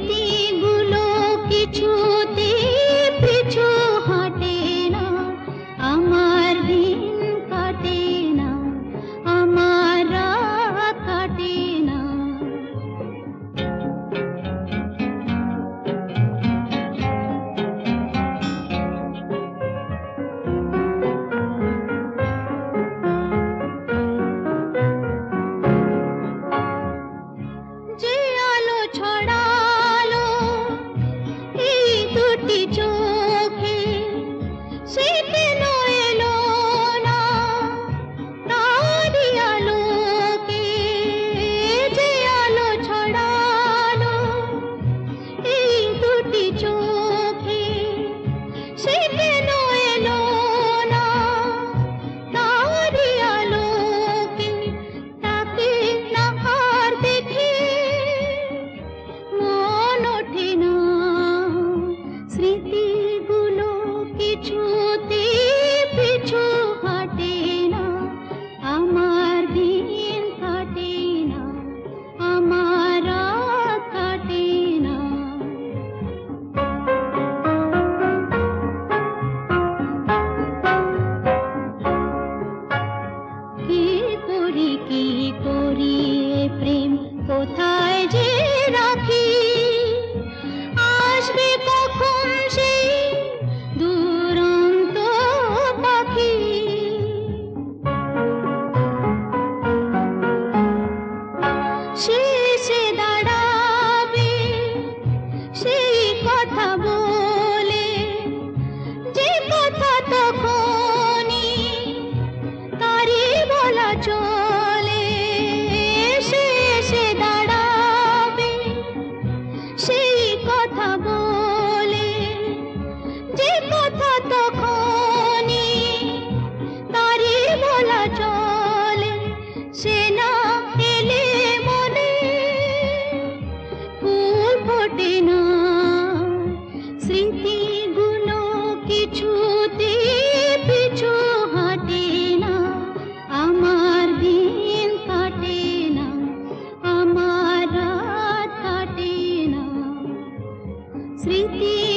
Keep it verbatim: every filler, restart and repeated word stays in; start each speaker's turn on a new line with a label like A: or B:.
A: স্মৃতিগুলো কিছুতে পিছু হাঁটে না, আমার দিন কাটে না, আমার রাত কাটে না। যে আলো ছড়ালো এই দুটি চোখে, সে কেন এলো না তারই আলোকে? যে আলো ছড়ালো এই দুটি চোখে, সে কেন এলো না তারই আলোকে? তাকে না আর দেখে মন ওঠে না, স্মৃতিগুলো কিছুতে পিছু হাঁটে না, আমার দিন কাটে না, আমার রাত কাটে না। কি করি কি করি এ প্রেম কোথায় যে রাখি? আসবে কখন সেই দুরন্ত পাখি? সে এসে দাঁড়াবে সেই কথা বলে, যে কথা তখনই তারই বলা চলে। সে এসে দাঁড়াবে সেই কথা বলে, যে কথা তখনই তারই বলা চলে। সে না এলে মনে ফুল ফোটে না, স্মৃতিগুলো কিছুতে পিছু হাঁটে না, আমার দিন কাটে না, আমার রাত কাটে না। স্মৃতি